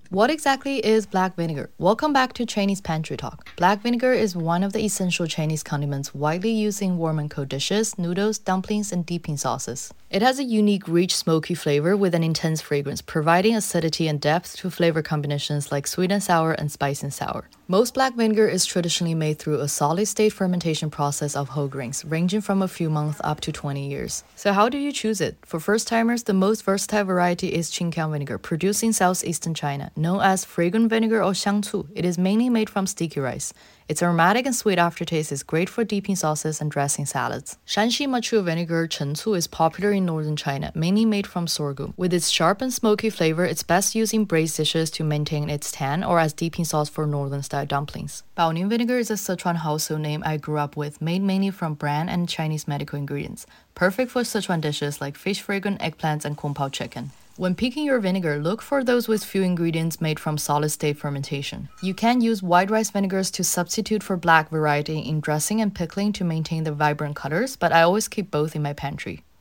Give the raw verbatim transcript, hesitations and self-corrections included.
What exactly is black vinegar? Welcome back to Chinese Pantry Talk. Black vinegar is one of the essential Chinese condiments widely used in warm and cold dishes, noodles, dumplings, and dipping sauces. It has a unique, rich, smoky flavor with an intense fragrance, providing acidity and depth to flavor combinations like sweet and sour and spicy and sour. Most black vinegar is traditionally made through a solid-state fermentation process of whole grains, ranging from a few months up to twenty years. So how do you choose it? For first-timers, the most versatile variety is Qingqiang vinegar, produced in southeastern China. Known as fragrant vinegar or xiangcu, it is mainly made from sticky rice. Its aromatic and sweet aftertaste is great for dipping sauces and dressing salads. Shanxi mature vinegar chencu is popular in northern China, mainly made from sorghum. With its sharp and smoky flavor, it's best used in braised dishes to maintain its tan or as dipping sauce for northern-style dumplings. Baoning vinegar is a Sichuan household name I grew up with, made mainly from bran and Chinese medical ingredients. Perfect for Sichuan dishes like fish fragrant, eggplants, and kung pao chicken. When picking your vinegar, look for those with few ingredients made from solid-state fermentation. You can use white rice vinegars to substitute for black variety in dressing and pickling to maintain the vibrant colors, but I always keep both in my pantry.